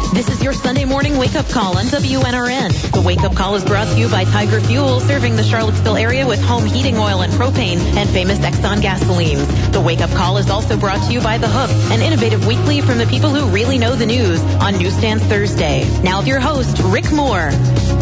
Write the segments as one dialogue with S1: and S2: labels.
S1: This is your Sunday morning wake-up call on WNRN. The wake-up call is brought to you by Tiger Fuel, serving the Charlottesville area with home heating oil and propane and famous Exxon gasoline. The wake-up call is also brought to you by The Hook, an innovative weekly from the people who really know the news on Newsstands Thursday. Now with your host, Rick Moore.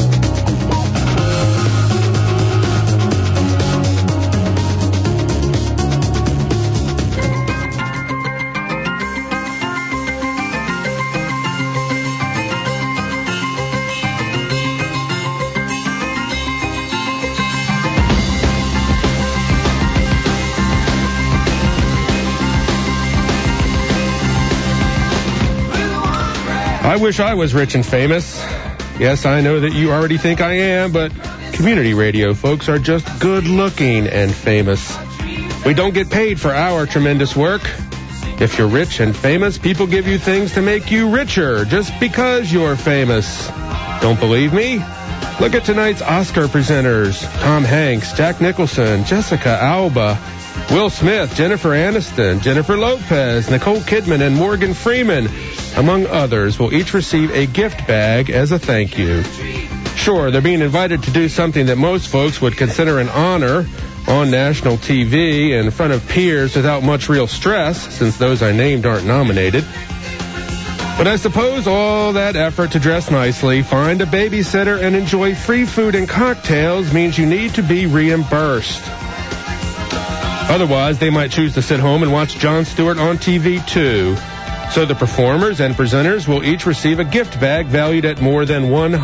S2: I wish I was rich and famous. Yes, I know that you already think I am, but community radio folks are just good-looking and famous. We don't get paid for our tremendous work. If you're rich and famous, people give you things to make you richer just because you're famous. Don't believe me? Look at tonight's Oscar presenters. Tom Hanks, Jack Nicholson, Jessica Alba, Will Smith, Jennifer Aniston, Jennifer Lopez, Nicole Kidman, and Morgan Freeman, among others, will each receive a gift bag as a thank you. Sure, they're being invited to do something that most folks would consider an honor on national TV in front of peers without much real stress, since those I named aren't nominated. But I suppose all that effort to dress nicely, find a babysitter, and enjoy free food and cocktails means you need to be reimbursed. Otherwise, they might choose to sit home and watch Jon Stewart on TV, too. So the performers and presenters will each receive a gift bag valued at more than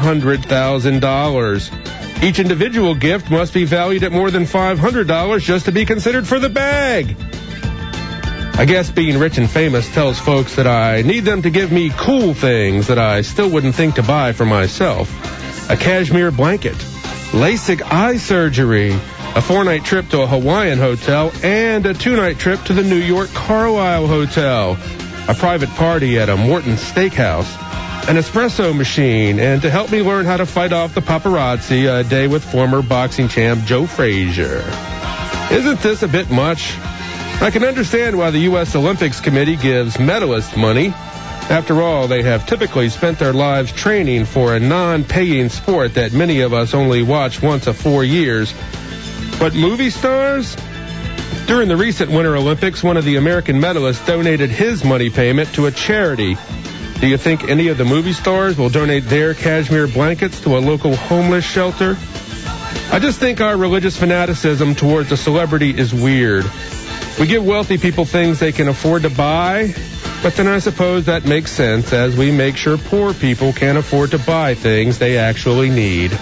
S2: $100,000. Each individual gift must be valued at more than $500 just to be considered for the bag. I guess being rich and famous tells folks that I need them to give me cool things that I still wouldn't think to buy for myself. A cashmere blanket, LASIK eye surgery, a 4-night trip to a Hawaiian hotel, and a 2-night trip to the New York Carlisle Hotel, a private party at a Morton Steakhouse, an espresso machine, and to help me learn how to fight off the paparazzi, a day with former boxing champ Joe Frazier. Isn't this a bit much? I can understand why the U.S. Olympics Committee gives medalists money. After all, they have typically spent their lives training for a non-paying sport that many of us only watch once a 4 years. But movie stars? During the recent Winter Olympics, one of the American medalists donated his money payment to a charity. Do you think any of the movie stars will donate their cashmere blankets to a local homeless shelter? I just think our religious fanaticism towards a celebrity is weird. We give wealthy people things they can afford to buy, but then I suppose that makes sense as we make sure poor people can't afford to buy things they actually need.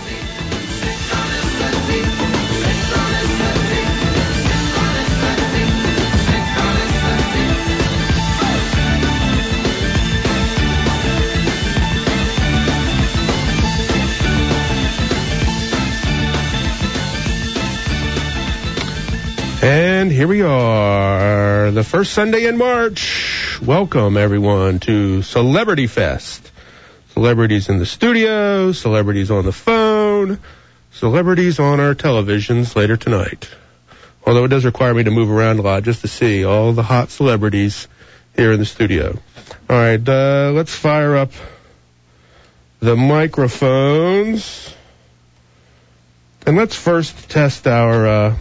S2: And here we are, the first Sunday in March. Welcome, everyone, to Celebrity Fest. Celebrities in the studio, celebrities on the phone, celebrities on our televisions later tonight. Although it does require me to move around a lot just to see all the hot celebrities here in the studio. All right, let's fire up the microphones. And let's first test our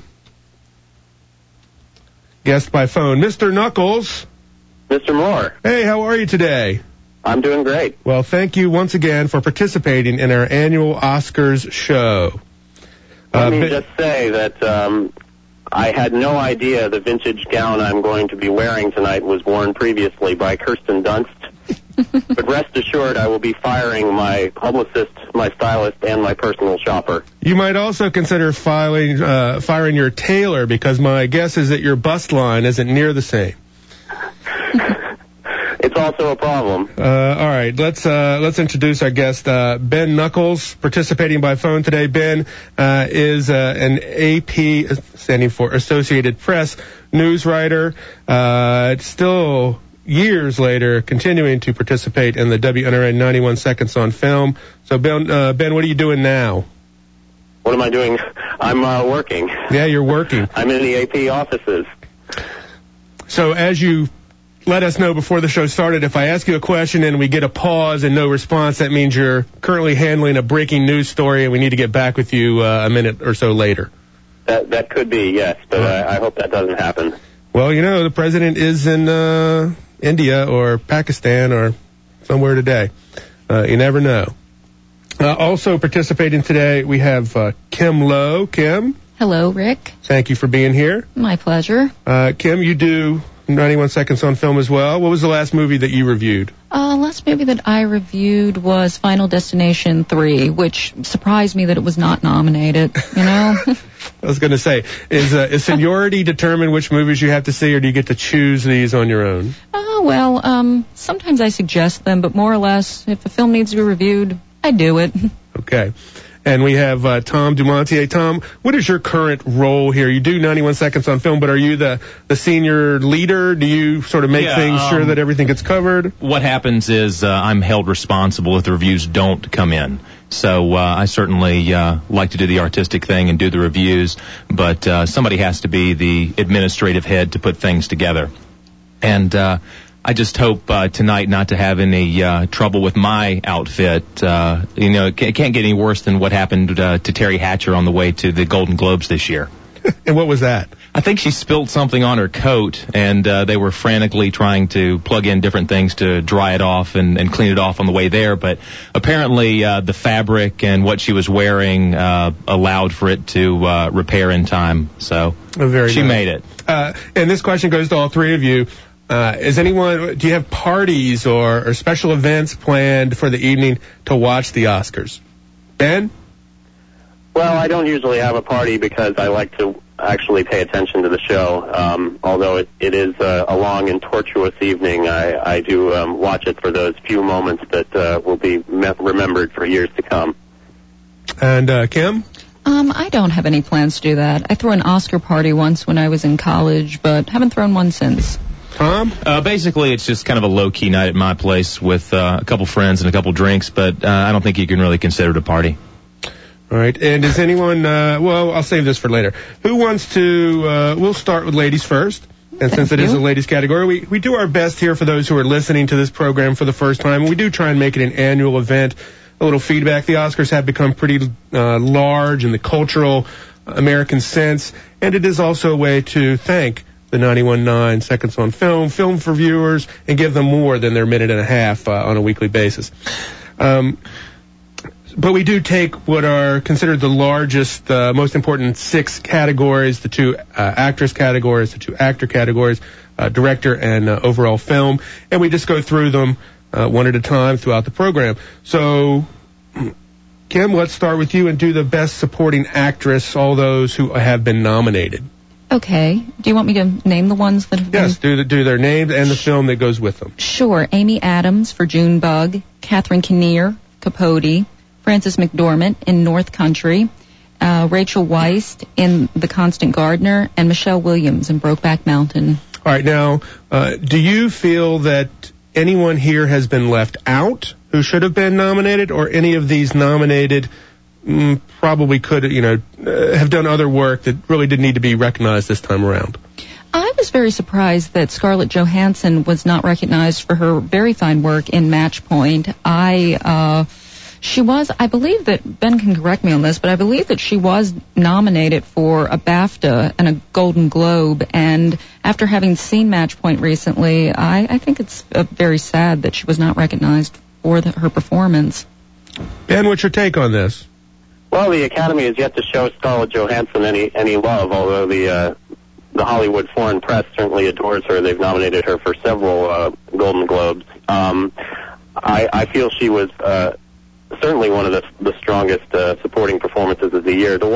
S2: guest by phone, Mr. Knuckles.
S3: Mr. Moore.
S2: Hey, how are you today?
S3: I'm doing great.
S2: Well, thank you once again for participating in our annual Oscars show.
S3: Let me just say that I had no idea the vintage gown I'm going to be wearing tonight was worn previously by Kirsten Dunst. But rest assured, I will be firing my publicist, my stylist, and my personal shopper.
S2: You might also consider firing your tailor, because my guess is that your bust line isn't near the same.
S3: It's also a problem.
S2: All right, let's introduce our guest, Ben Knuckles, participating by phone today. Ben is an AP, standing for Associated Press, news writer. Still years later, continuing to participate in the WNRN 91 Seconds on Film. So, Ben, what are you doing now?
S3: What am I doing? I'm working.
S2: Yeah, you're working.
S3: I'm in the AP offices.
S2: So, as you let us know before the show started. If I ask you a question and we get a pause and no response, that means you're currently handling a breaking news story and we need to get back with you a minute or so later.
S3: That could be, yes, but I hope that doesn't happen.
S2: Well, you know, the president is in India or Pakistan or somewhere today. You never know. Also participating today, we have Kim Lowe. Kim?
S4: Hello, Rick.
S2: Thank you for being here.
S4: My pleasure.
S2: Kim, you do 91 Seconds on Film as well. What was the last movie that you reviewed?
S4: Last movie that I reviewed was Final Destination 3, which surprised me that it was not nominated, you know?
S2: I was going to say, is seniority determine which movies you have to see, or do you get to choose these on your own?
S4: Well, sometimes I suggest them, but more or less, if a film needs to be reviewed, I do it.
S2: Okay. And we have Tom Dumontier. Tom, what is your current role here? You do 91 Seconds on Film, but are you the senior leader? Do you sort of make things sure that everything gets covered?
S5: What happens is I'm held responsible if the reviews don't come in. So I certainly like to do the artistic thing and do the reviews, but somebody has to be the administrative head to put things together. And I just hope tonight not to have any trouble with my outfit. It can't get any worse than what happened to Terry Hatcher on the way to the Golden Globes this year.
S2: And what was that?
S5: I think she spilled something on her coat, and they were frantically trying to plug in different things to dry it off and clean it off on the way there. But apparently the fabric and what she was wearing allowed for it to repair in time. So she made it.
S2: And this question goes to all three of you. Do you have parties or special events planned for the evening to watch the Oscars? Ben?
S3: Well, I don't usually have a party because I like to actually pay attention to the show. Although it is a long and tortuous evening, I do watch it for those few moments that will be remembered for years to come.
S2: And Kim?
S4: I don't have any plans to do that. I threw an Oscar party once when I was in college, but haven't thrown one since.
S2: Tom?
S5: Basically, it's just kind of a low-key night at my place with a couple friends and a couple drinks, but I don't think you can really consider it a party.
S2: All right. And does anyone, I'll save this for later. Who wants to, we'll start with ladies first. And since it is a ladies category, we do our best here for those who are listening to this program for the first time. We do try and make it an annual event. A little feedback. The Oscars have become pretty large in the cultural American sense, and it is also a way to thank the 91.9 Seconds on Film for viewers, and give them more than their minute and a half on a weekly basis. But we do take what are considered the largest, most important 6 categories, the 2 actress categories, the 2 actor categories, director and overall film, and we just go through them one at a time throughout the program. So, Kim, let's start with you and do the best supporting actress, all those who have been nominated.
S4: Okay. Do you want me to name the ones that have been...
S2: Yes, do their names and the film that goes with them.
S4: Sure. Amy Adams for Junebug, Catherine Kinnear, Capote, Frances McDormand in North Country, Rachel Weisz in The Constant Gardener, and Michelle Williams in Brokeback Mountain.
S2: All right. Now, do you feel that anyone here has been left out who should have been nominated, or any of these nominated probably could, have done other work that really didn't need to be recognized this time around?
S4: I was very surprised that Scarlett Johansson was not recognized for her very fine work in Match Point. She was, I believe that, Ben can correct me on this, but I believe that she was nominated for a BAFTA and a Golden Globe, and after having seen Match Point recently, I think it's very sad that she was not recognized for her performance.
S2: Ben, what's your take on this?
S3: Well, the Academy has yet to show Scarlett Johansson any love, although the Hollywood foreign press certainly adores her. They've nominated her for several Golden Globes. I feel she was certainly one of the strongest supporting performances of the year. The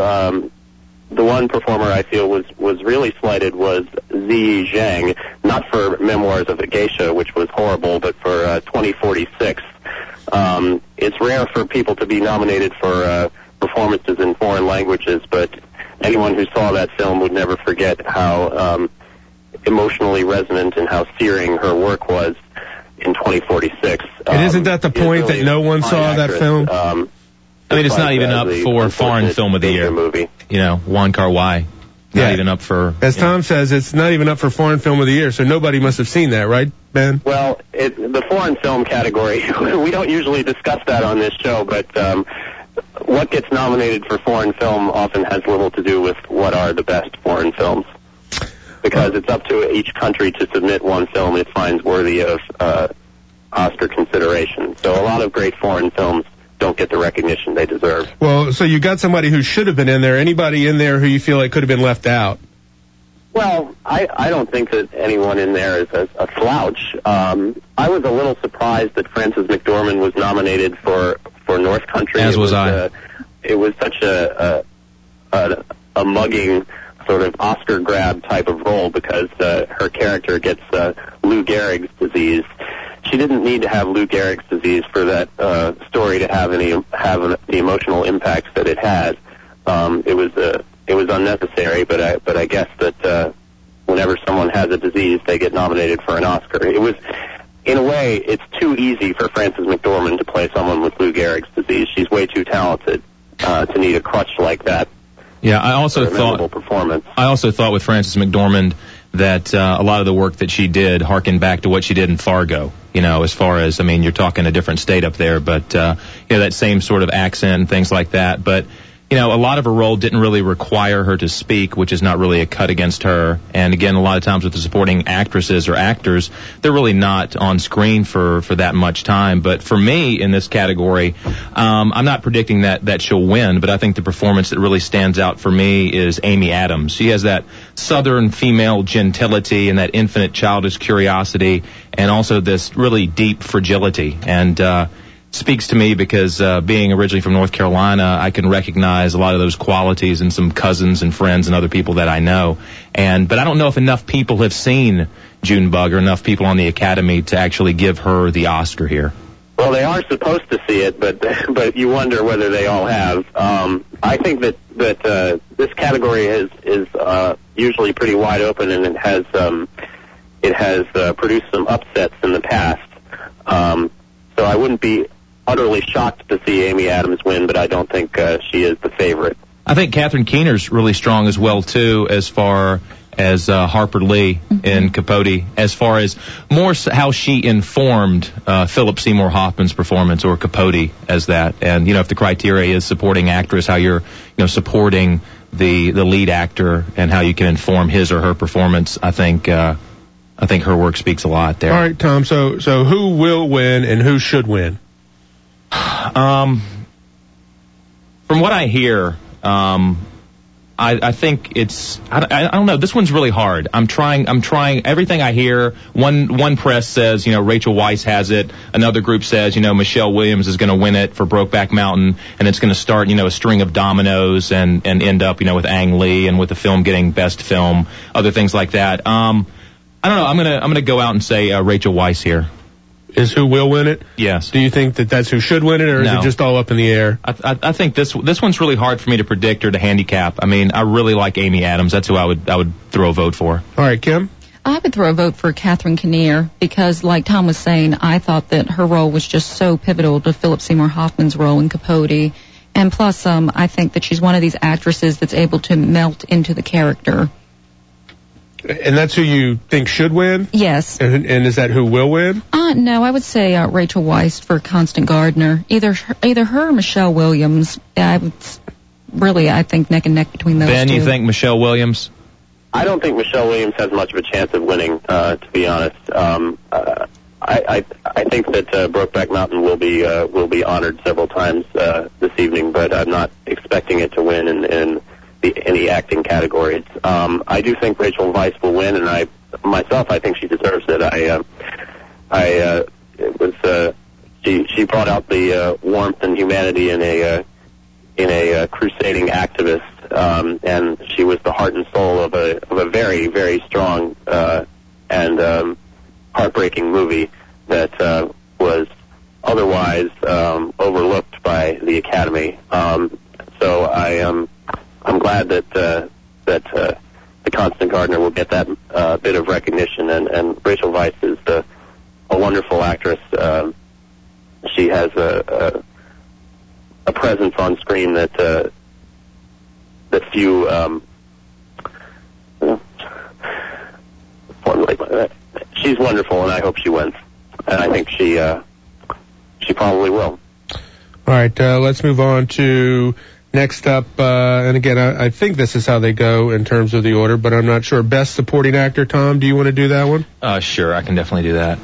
S3: one performer I feel was really slighted was Ziyi Zhang, not for Memoirs of a Geisha, which was horrible, but for 2046. It's rare for people to be nominated for performances in foreign languages, but anyone who saw that film would never forget how emotionally resonant and how searing her work was in 2046.
S2: And isn't that the point, really, that no one saw that film?
S5: It's not even up for Foreign Film of the Year.
S3: Movie.
S5: Wong Kar-wai. Not even up for...
S2: As Tom says, it's not even up for foreign film of the year, so nobody must have seen that, right, Ben?
S3: Well, the foreign film category, we don't usually discuss that on this show, but what gets nominated for foreign film often has little to do with what are the best foreign films. Because it's up to each country to submit one film it finds worthy of Oscar consideration. So a lot of great foreign films don't get the recognition they deserve.
S2: Well, so you got somebody who should have been in there. Anybody in there who you feel like could have been left out?
S3: Well, I don't think that anyone in there is a slouch. I was a little surprised that Frances McDormand was nominated for North Country.
S5: As was I.
S3: It was such a mugging sort of Oscar grab type of role because her character gets Lou Gehrig's disease. She didn't need to have Lou Gehrig's disease for that story to have the emotional impact that it had. It was unnecessary, but I guess that whenever someone has a disease, they get nominated for an Oscar. It was, in a way, it's too easy for Frances McDormand to play someone with Lou Gehrig's disease. She's way too talented to need a crutch like that.
S5: Yeah, I also thought with Frances McDormand that a lot of the work that she did harkened back to what she did in Fargo. You know, as far as, I mean, you're talking a different state up there, but that same sort of accent and things like that. But a lot of her role didn't really require her to speak, which is not really a cut against her. And again, a lot of times with the supporting actresses or actors, they're really not on screen for that much time. But for me, in this category, I'm not predicting that she'll win, but I think the performance that really stands out for me is Amy Adams. She has that southern female gentility and that infinite childish curiosity and also this really deep fragility. And speaks to me because being originally from North Carolina, I can recognize a lot of those qualities in some cousins and friends and other people that I know. But I don't know if enough people have seen Junebug or enough people on the Academy to actually give her the Oscar here.
S3: Well, they are supposed to see it, but you wonder whether they all have. I think that this category is usually pretty wide open, and it has produced some upsets in the past. So I wouldn't be utterly shocked to see Amy Adams win, but I don't think she is the favorite.
S5: I think Catherine Keener's really strong as well, too, as far as Harper Lee in Capote, as far as more how she informed Philip Seymour Hoffman's performance, or Capote as that. And, if the criteria is supporting actress, how you're, supporting the lead actor and how you can inform his or her performance, I think her work speaks a lot there.
S2: All right, Tom, so who will win and who should win?
S5: From what I hear, I think it's, I don't know, this one's really hard. I'm trying, everything I hear, one press says, Rachel Weisz has it, another group says, Michelle Williams is going to win it for Brokeback Mountain, and it's going to start, a string of dominoes and end up, with Ang Lee and with the film getting best film, other things like that. I don't know, I'm gonna go out and say Rachel Weisz here.
S2: Is who will win it?
S5: Yes.
S2: Do you think that that's who should win it, or is it just all up in the air?
S5: I think this one's really hard for me to predict or to handicap. I mean, I really like Amy Adams. That's who I would throw a vote for.
S2: All right, Kim?
S4: I would throw a vote for Catherine Keener because, like Tom was saying, I thought that her role was just so pivotal to Philip Seymour Hoffman's role in Capote. And plus, I think that she's one of these actresses that's able to melt into the character.
S2: And that's who you think should win?
S4: Yes.
S2: And is that who will win?
S4: No, I would say Rachel Weisz for Constant Gardener. Either her or Michelle Williams. I think neck and neck between those two.
S5: Ben, you think Michelle Williams?
S3: I don't think Michelle Williams has much of a chance of winning, to be honest. I think that Brokeback Mountain will be honored several times this evening, but I'm not expecting it to win in any acting categories. I do think Rachel Weisz will win, and I think she deserves it. She brought out the warmth and humanity in a crusading activist, and she was the heart and soul of a very, very strong and heartbreaking movie that was otherwise overlooked by the Academy. So I'm glad that the Constant Gardener will get that bit of recognition, and Rachel Weisz is a wonderful actress. She has a presence on screen that few she's wonderful, and I hope she wins. And I think she probably will.
S2: All right, let's move on to next up, and again, I think this is how they go in terms of the order, but I'm not sure. Best Supporting Actor, Tom, do you want to do that one?
S5: Sure, I can definitely do that.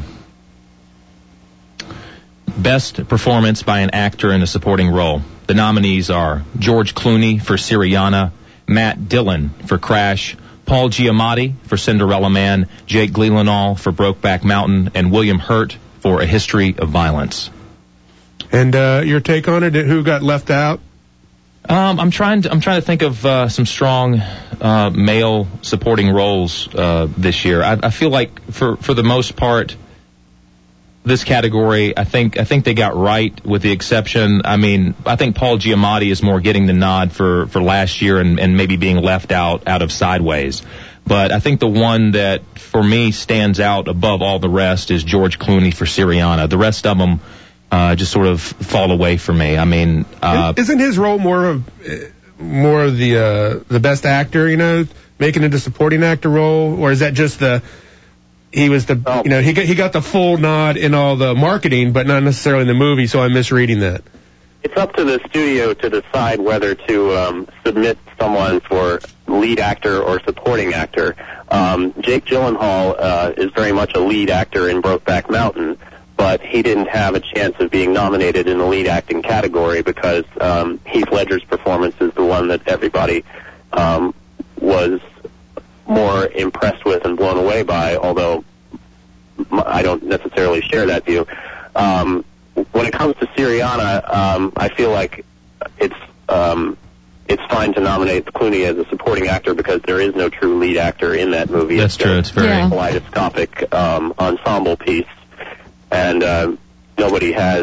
S5: Best Performance by an Actor in a Supporting Role. The nominees are George Clooney for Syriana, Matt Dillon for Crash, Paul Giamatti for Cinderella Man, Jake Gyllenhaal for Brokeback Mountain, and William Hurt for A History of Violence.
S2: And your take on it? Who got left out?
S5: I'm trying to think of some strong male supporting roles this year. I feel like for the most part, this category, I think they got right, with the exception. I mean, I think Paul Giamatti is more getting the nod for last year and maybe being left out of Sideways. But I think the one that for me stands out above all the rest is George Clooney for Syriana. The rest of them just sort of fall away for me. I mean,
S2: isn't his role more of the best actor? You know, making it a supporting actor role, or is that just he got the full nod in all the marketing, but not necessarily in the movie? So I'm misreading that.
S3: It's up to the studio to decide whether to submit someone for lead actor or supporting actor. Jake Gyllenhaal is very much a lead actor in Brokeback Mountain, but he didn't have a chance of being nominated in the lead acting category because Heath Ledger's performance is the one that everybody was more impressed with and blown away by, although I don't necessarily share that view. When it comes to Syriana, I feel like it's fine to nominate Clooney as a supporting actor because there is no true lead actor in that movie.
S5: That's true. It's very
S3: kaleidoscopic ensemble piece, and nobody has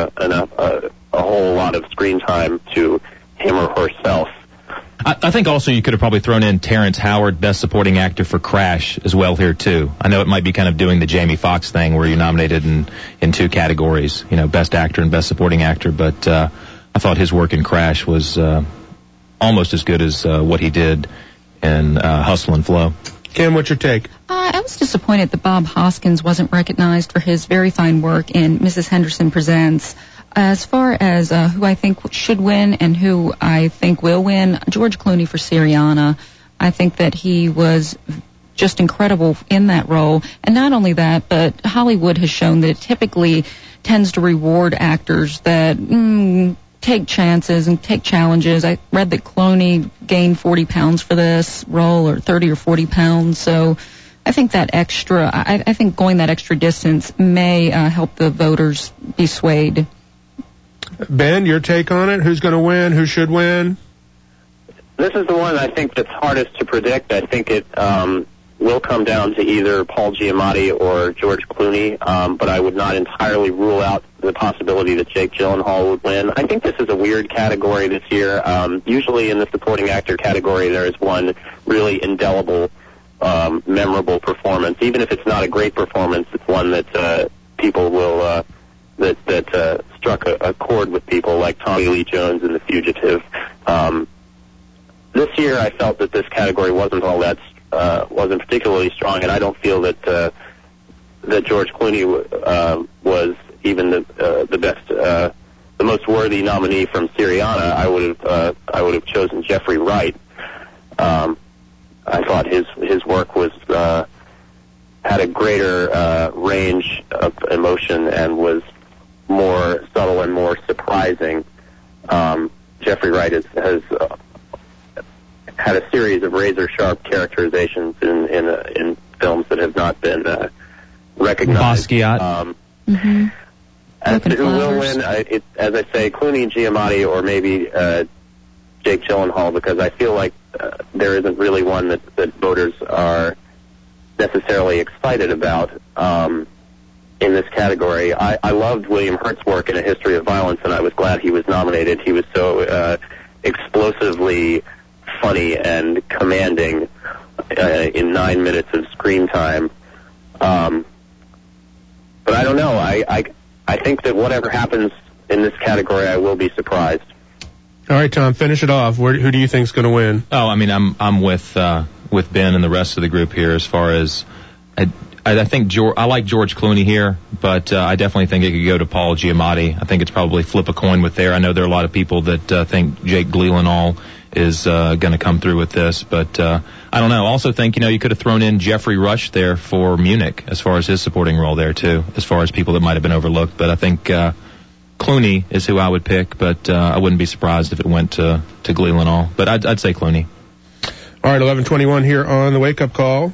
S3: a whole lot of screen time to him or herself.
S5: I think also you could have probably thrown in Terrence Howard, Best Supporting Actor for Crash, as well here too. I know it might be kind of doing the Jamie Foxx thing where you're nominated in two categories, Best Actor and Best Supporting Actor, but I thought his work in Crash was almost as good as what he did in Hustle and Flow.
S2: Kim, what's your take?
S4: I was disappointed that Bob Hoskins wasn't recognized for his very fine work in Mrs. Henderson Presents. As far as who I think should win and who I think will win, George Clooney for Syriana. I think that he was just incredible in that role. And not only that, but Hollywood has shown that it typically tends to reward actors that take chances and take challenges. I read that Clooney gained 40 pounds for this role, or 30 or 40 pounds. So I think that I think going that extra distance may help the voters be swayed.
S2: Ben, your take on it? Who's going to win? Who should win?
S3: This is the one I think that's hardest to predict. I think it will come down to either Paul Giamatti or George Clooney, but I would not entirely rule out the possibility that Jake Gyllenhaal would win. I think this is a weird category this year. Usually in the supporting actor category, there is one really indelible, memorable performance. Even if it's not a great performance, it's one that people will that struck a chord with people, like Tommy Lee Jones in The Fugitive. This year, I felt that this category wasn't particularly strong, and I don't feel that George Clooney was even the best, the most worthy nominee from Syriana. I would have chosen Jeffrey Wright. I thought his work was had a greater range of emotion and was more subtle and more surprising. Jeffrey Wright has had a series of razor-sharp characterizations in films that have not been recognized.
S5: Basquiat.
S3: As to who will win, as I say, Clooney, Giamatti, or maybe Jake Gyllenhaal, because I feel like there isn't really one that voters are necessarily excited about in this category. I loved William Hurt's work in A History of Violence, and I was glad he was nominated. He was so explosively funny and commanding in 9 minutes of screen time. But I don't know. I think that whatever happens in this category, I will be surprised.
S2: All right, Tom, finish it off. Who do you think's going to win?
S5: Oh, I mean, I'm with with Ben and the rest of the group here as far as I think I like George Clooney here, but I definitely think it could go to Paul Giamatti. I think it's probably flip a coin with there. I know there are a lot of people that think Jake Gyllenhaal is going to come through with this, but I don't know. I also think, you could have thrown in Jeffrey Rush there for Munich as far as his supporting role there, too, as far as people that might have been overlooked. But I think Clooney is who I would pick, but I wouldn't be surprised if it went to Gyllenhaal. But I'd say Clooney.
S2: All right, 11:21 here on the Wake Up Call.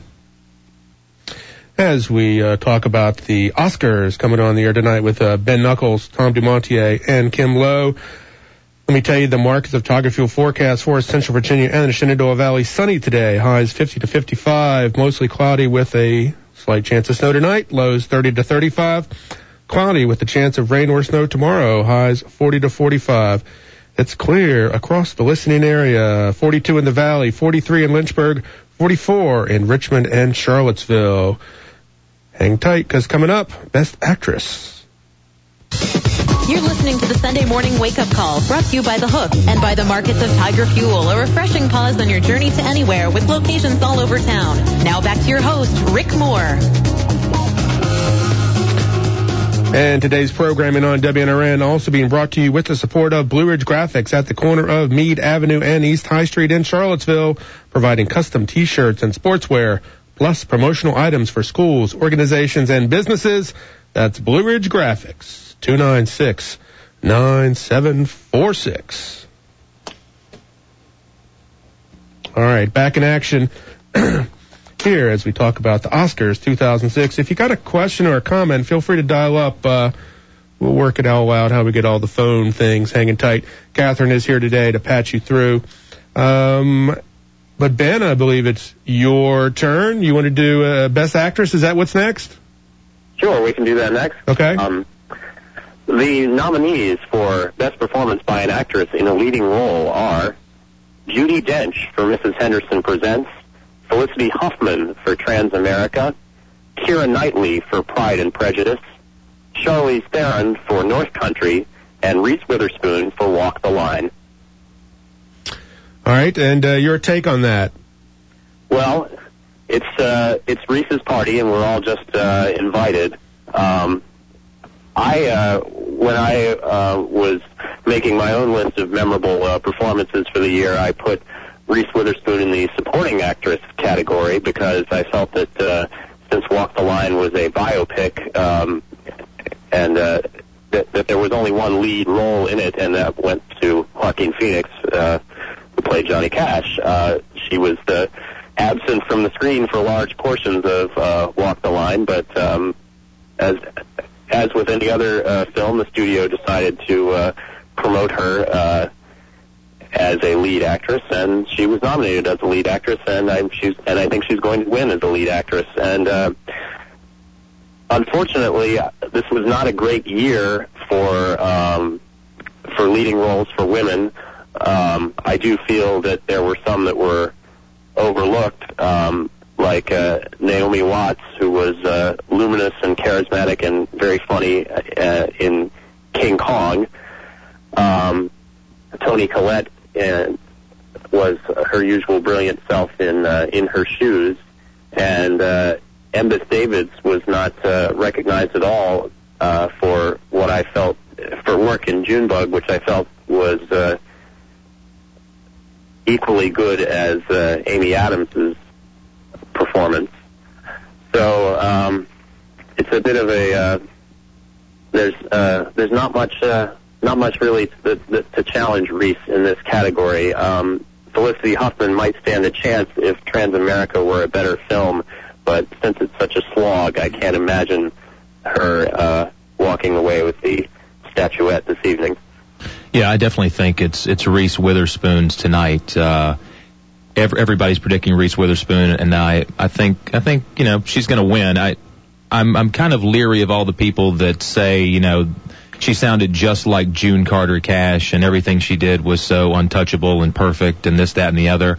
S2: As we talk about the Oscars coming on the air tonight with Ben Knuckles, Tom Dumontier, and Kim Lowe. Let me tell you the markets of Tiger Fuel forecast for Central Virginia and the Shenandoah Valley. Sunny today, highs 50 to 55, mostly cloudy with a slight chance of snow tonight, lows 30 to 35. Cloudy with the chance of rain or snow tomorrow, highs 40 to 45. It's clear across the listening area, 42 in the Valley, 43 in Lynchburg, 44 in Richmond and Charlottesville. Hang tight, because coming up, Best Actress.
S1: You're listening to the Sunday Morning Wake Up Call, brought to you by The Hook and by the markets of Tiger Fuel, a refreshing pause on your journey to anywhere with locations all over town. Now back to your host, Rick Moore.
S2: And today's programming on WNRN also being brought to you with the support of Blue Ridge Graphics at the corner of Meade Avenue and East High Street in Charlottesville, providing custom T-shirts and sportswear, plus promotional items for schools, organizations, and businesses. That's Blue Ridge Graphics, 296-9746. All right, back in action here as we talk about the Oscars 2006. If you got a question or a comment, feel free to dial up. We'll work it all out, how we get all the phone things hanging tight. Catherine is here today to patch you through. But Ben, I believe it's your turn. You want to do Best Actress? Is that what's next?
S3: Sure, we can do that next.
S2: Okay.
S3: The nominees for Best Performance by an Actress in a Leading Role are Judi Dench for Mrs. Henderson Presents, Felicity Huffman for Transamerica, Keira Knightley for Pride and Prejudice, Charlize Theron for North Country, and Reese Witherspoon for Walk the Line.
S2: All right, and your take on that?
S3: Well, it's Reese's party, and we're all just invited. When I was making my own list of memorable performances for the year, I put Reese Witherspoon in the supporting actress category because I felt that since Walk the Line was a biopic, and that there was only one lead role in it, and that went to Joaquin Phoenix, who played Johnny Cash. She was absent from the screen for large portions of Walk the Line, but as with any other film, the studio decided to promote her as a lead actress, and she was nominated as a lead actress, and I think she's going to win as a lead actress. And unfortunately, this was not a great year for leading roles for women. I do feel that there were some that were overlooked, like Naomi Watts, who was luminous and charismatic and very funny in King Kong. Toni Collette was her usual brilliant self in Her Shoes, and Embeth Davidtz was not recognized at all for what I felt for work in Junebug, which I felt was equally good as Amy Adams's performance. So it's a bit of a there's not much really to challenge Reese in this category. Felicity Huffman might stand a chance if Transamerica were a better film, but since it's such a slog, I can't imagine her walking away with the statuette this evening.
S5: Yeah, I definitely think it's Reese Witherspoon's tonight. Everybody's predicting Reese Witherspoon, and I think she's going to win. I'm kind of leery of all the people that say she sounded just like June Carter Cash, and everything she did was so untouchable and perfect, and this, that, and the other.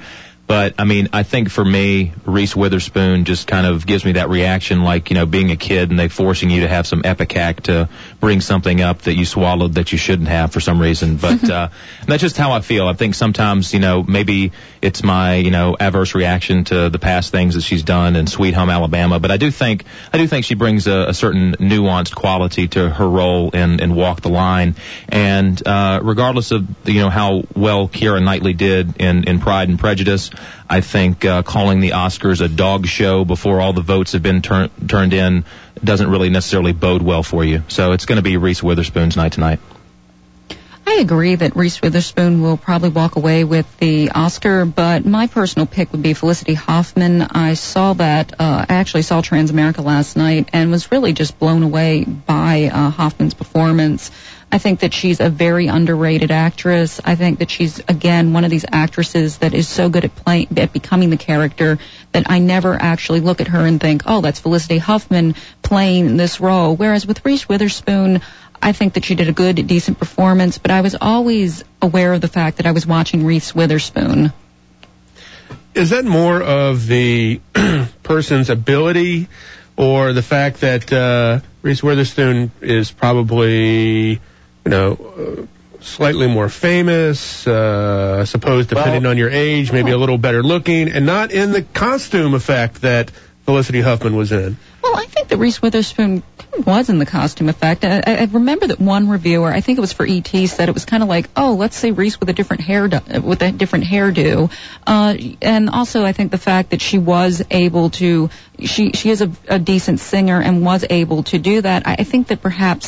S5: But, I mean, I think for me, Reese Witherspoon just kind of gives me that reaction like, you know, being a kid and they forcing you to have some epic act to bring something up that you swallowed that you shouldn't have for some reason. But that's just how I feel. I think sometimes, you know, maybe it's my, you know, adverse reaction to the past things that she's done in Sweet Home Alabama. But I do think she brings a certain nuanced quality to her role in Walk the Line. And regardless of, you know, how well Keira Knightley did in Pride and Prejudice, I think calling the Oscars a dog show before all the votes have been turned in doesn't really necessarily bode well for you. So it's going to be Reese Witherspoon's night tonight.
S4: I agree that Reese Witherspoon will probably walk away with the Oscar, but my personal pick would be Felicity Huffman. I actually saw Transamerica last night and was really just blown away by Hoffman's performance. I think that she's a very underrated actress. I think that she's, again, one of these actresses that is so good at becoming the character that I never actually look at her and think, oh, that's Felicity Huffman playing this role. Whereas with Reese Witherspoon, I think that she did a good, decent performance, but I was always aware of the fact that I was watching Reese Witherspoon.
S2: Is that more of the person's ability or the fact that Reese Witherspoon is probably, you know, slightly more famous, I suppose, depending on your age, maybe a little better looking, and not in the costume effect that Felicity Huffman was in?
S4: Well, I think that Reese Witherspoon was in the costume effect. I remember that one reviewer, I think it was for E.T., said it was kind of like, oh, let's say Reese with a different hairdo. And also I think the fact that she was able to, she is a decent singer and was able to do that. I think that perhaps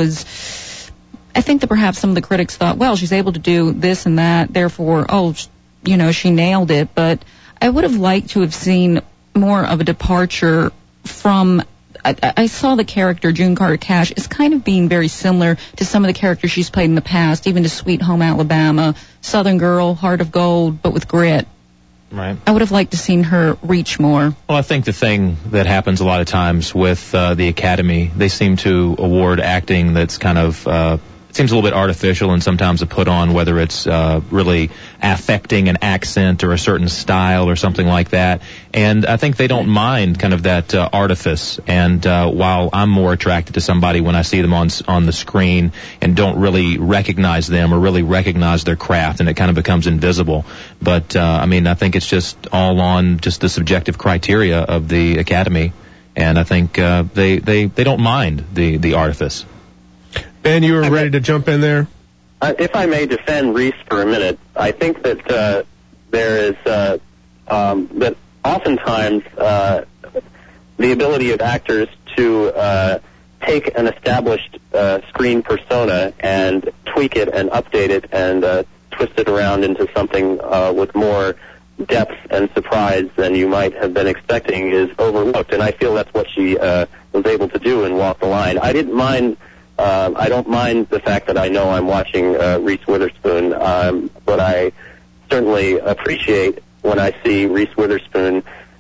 S4: some of the critics thought, well, she's able to do this and that, therefore, you know, she nailed it. But I would have liked to have seen more of a departure from, I saw the character June Carter Cash is kind of being very similar to some of the characters she's played in the past, even to Sweet Home Alabama, Southern Girl, Heart of Gold, but with grit.
S5: Right.
S4: I would have liked to seen her reach more.
S5: Well, I think the thing that happens a lot of times with the Academy, they seem to award acting that's kind of seems a little bit artificial and sometimes a put on, whether it's really affecting an accent or a certain style or something like that. And I think they don't mind kind of that artifice. And while I'm more attracted to somebody when I see them on the screen and don't really recognize them or really recognize their craft, and it kind of becomes invisible. But I mean, I think it's just all on just the subjective criteria of the Academy. And I think they don't mind the artifice.
S2: Ben, you were ready to jump in there?
S3: If I may defend Reese for a minute, I think that there is that oftentimes the ability of actors to take an established screen persona and tweak it and update it and twist it around into something with more depth and surprise than you might have been expecting is overlooked. And I feel that's what she was able to do in Walk the Line. I don't mind the fact that I know I'm watching Reese Witherspoon, but I certainly appreciate when I see Reese Witherspoon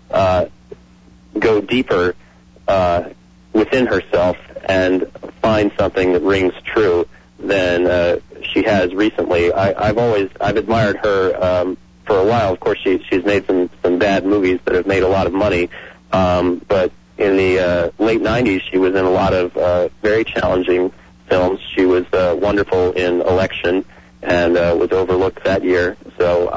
S3: go deeper within herself and find something that rings true than she has recently. I've admired her for a while. Of course, she's made some bad movies that have made a lot of money, but in the late 90s, she was in a lot of very challenging films. She was wonderful in Election and was overlooked that year. So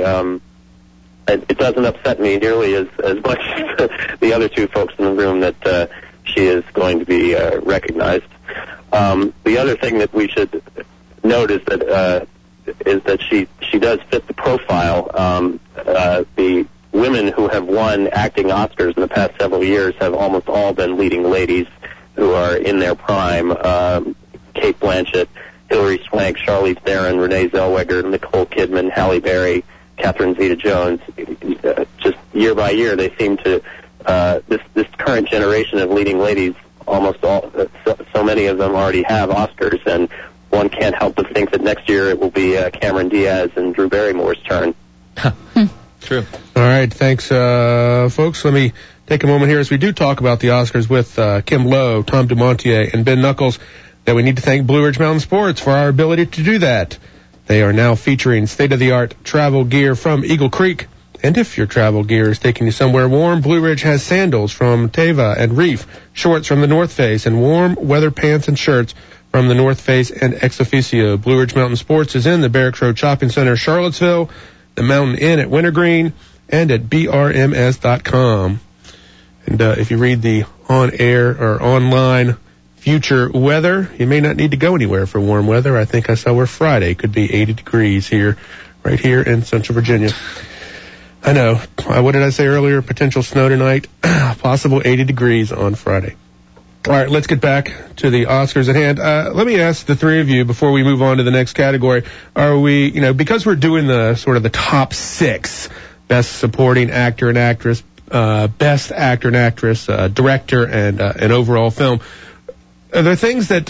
S3: it doesn't upset me nearly as much as the other two folks in the room that she is going to be recognized. The other thing that we should note is that she does fit the profile. The women who have won acting Oscars in the past several years have almost all been leading ladies who are in their prime. Cate Blanchett, Hilary Swank, Charlize Theron, Renee Zellweger, Nicole Kidman, Halle Berry, Catherine Zeta-Jones. Just year by year, they seem to this current generation of leading ladies. Almost all, so many of them already have Oscars, and one can't help but think that next year it will be Cameron Diaz and Drew Barrymore's turn.
S5: True.
S2: All right, thanks, folks. Let me take a moment here as we do talk about the Oscars with Kim Lowe, Tom Dumontier, and Ben Knuckles, that we need to thank Blue Ridge Mountain Sports for our ability to do that. They are now featuring state-of-the-art travel gear from Eagle Creek. And if your travel gear is taking you somewhere warm, Blue Ridge has sandals from Teva and Reef, shorts from the North Face, and warm weather pants and shirts from the North Face and Ex Officio. Blue Ridge Mountain Sports is in the Barracks Road Shopping Center, Charlottesville, the Mountain Inn at Wintergreen, and at brms.com. And if you read the on-air or online future weather, you may not need to go anywhere for warm weather. I think I saw where Friday could be 80 degrees here, right here in Central Virginia. I know. What did I say earlier? Potential snow tonight. Possible 80 degrees on Friday. All right, let's get back to the Oscars at hand. Let me ask the three of you before we move on to the next category. Are we, because we're doing the sort of the top 6, best supporting actor and actress, best actor and actress, director, and overall film, are there things that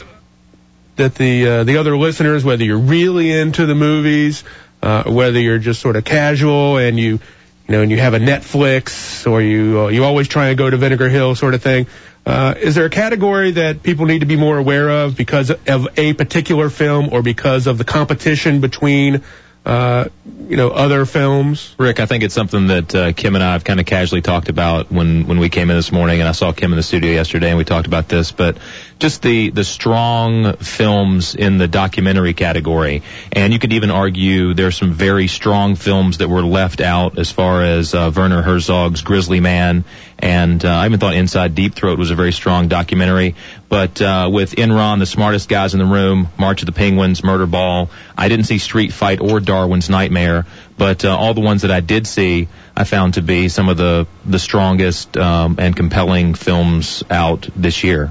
S2: the other listeners, whether you're really into the movies, whether you're just sort of casual and you have a Netflix, or you always try and go to Vinegar Hill sort of thing, is there a category that people need to be more aware of because of a particular film or because of the competition between other films?
S5: Rick, I think it's something that Kim and I have kind of casually talked about when we came in this morning, and I saw Kim in the studio yesterday and we talked about this, but just the strong films in the documentary category. And you could even argue there's some very strong films that were left out as far as Werner Herzog's Grizzly Man, and I even thought Inside Deep Throat was a very strong documentary. But with Enron, The Smartest Guys in the Room, March of the Penguins, Murder Ball, I didn't see Street Fight or Darwin's Nightmare, but all the ones that I did see I found to be some of the strongest and compelling films out this year.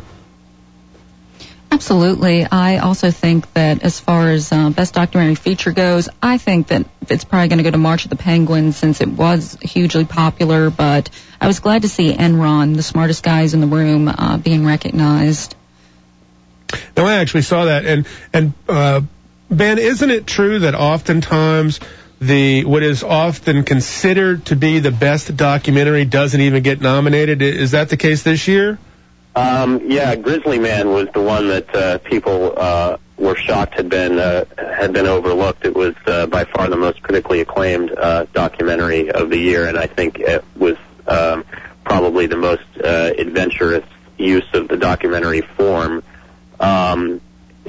S4: Absolutely. I also think that as far as best documentary feature goes, I think that it's probably going to go to March of the Penguins since it was hugely popular, but I was glad to see Enron, The Smartest Guys in the Room, being recognized.
S2: No, I actually saw that. And Ben, isn't it true that oftentimes what is often considered to be the best documentary doesn't even get nominated? Is that the case this year?
S3: Yeah, Grizzly Man was the one that people were shocked had been overlooked. It was by far the most critically acclaimed documentary of the year, and I think it was probably the most adventurous use of the documentary form. But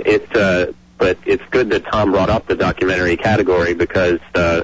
S3: it's good that Tom brought up the documentary category because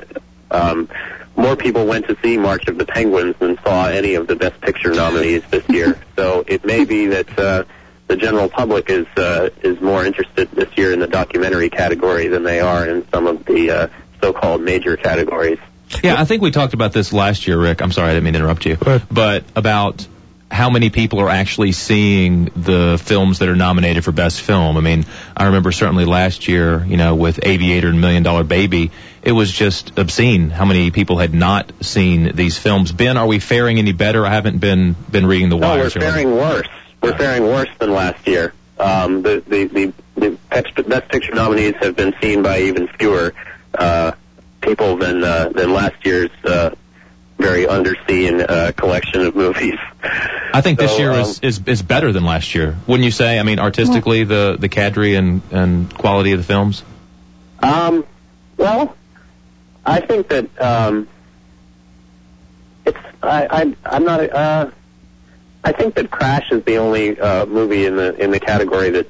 S3: more people went to see March of the Penguins than saw any of the Best Picture nominees this year. So it may be that the general public is more interested this year in the documentary category than they are in some of the so-called major categories.
S5: Yeah, I think we talked about this last year, Rick. I'm sorry, I didn't mean to interrupt you. But about how many people are actually seeing the films that are nominated for Best Film. I mean, I remember certainly last year, with Aviator and $1 Million Baby, it was just obscene how many people had not seen these films. Ben, are we faring any better? I haven't been reading the wires.
S3: No, we're faring worse. We're faring worse than last year. The Best Picture nominees have been seen by even fewer people than last year's very underseen collection of movies.
S5: I think this year is better than last year, wouldn't you say? I mean, artistically, the cadre and quality of the films.
S3: Well, I think that I'm not. I think that Crash is the only movie in the category that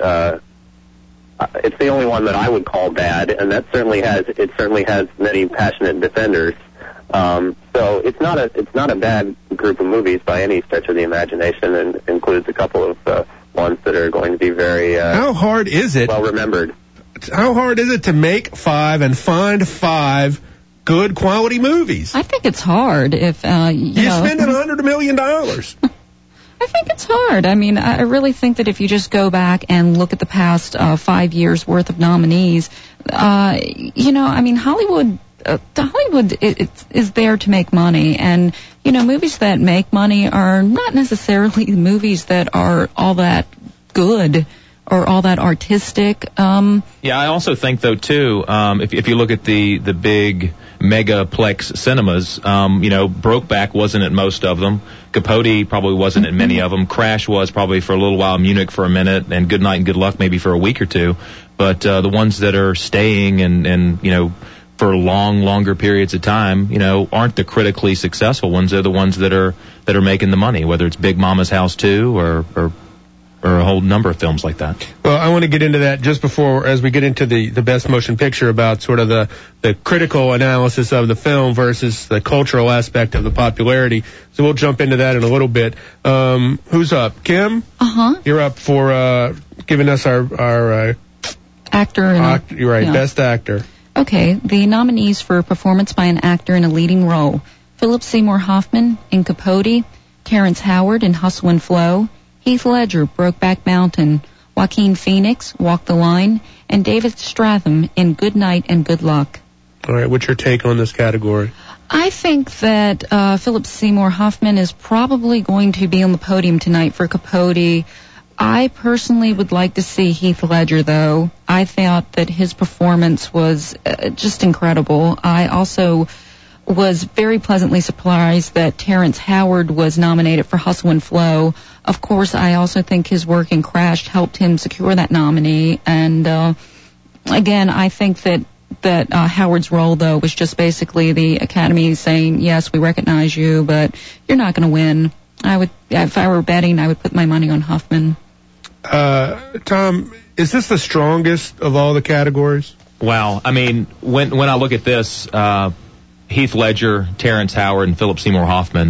S3: it's the only one that I would call bad, and that certainly has many passionate defenders. So it's not a bad group of movies by any stretch of the imagination, and includes a couple of ones that are going to be very
S2: how hard is it
S3: well remembered.
S2: How hard is it to make 5 and find 5 good quality movies?
S4: I think it's hard if you
S2: spend $100 million.
S4: I think it's hard. I mean, I really think that if you just go back and look at the past 5 years worth of nominees, I mean, Hollywood is there to make money, and movies that make money are not necessarily movies that are all that good or all that artistic.
S5: Yeah, I also think though too, if you look at the big megaplex cinemas, Brokeback wasn't at most of them. Capote probably wasn't at many of them. Crash was probably for a little while. Munich for a minute, and Good Night and Good Luck maybe for a week or two. But the ones that are staying and for longer periods of time, aren't the critically successful ones. They're the ones that are making the money, whether it's Big Mama's House 2 or a whole number of films like that.
S2: Well, I want to get into that just before, as we get into the best motion picture, about sort of the critical analysis of the film versus the cultural aspect of the popularity. So we'll jump into that in a little bit. Who's up? Kim?
S4: Uh-huh.
S2: You're up for giving us our
S4: actor.
S2: You're right, yeah. Best actor.
S4: Okay, the nominees for performance by an actor in a leading role: Philip Seymour Hoffman in Capote, Terrence Howard in Hustle and Flow, Heath Ledger, Brokeback Mountain, Joaquin Phoenix, Walk the Line, and David Stratham in Good Night and Good Luck.
S2: All right, what's your take on this category?
S4: I think that Philip Seymour Hoffman is probably going to be on the podium tonight for Capote. I personally would like to see Heath Ledger, though. I thought that his performance was just incredible. I also was very pleasantly surprised that Terrence Howard was nominated for Hustle and Flow. Of course, I also think his work in Crash helped him secure that nominee. And again, I think that Howard's role, though, was just basically the Academy saying, yes, we recognize you, but you're not going to win. If I were betting, I would put my money on Hoffman.
S2: Tom, is this the strongest of all the categories?
S5: Wow. I mean, when I look at this, Heath Ledger, Terrence Howard, and Philip Seymour Hoffman,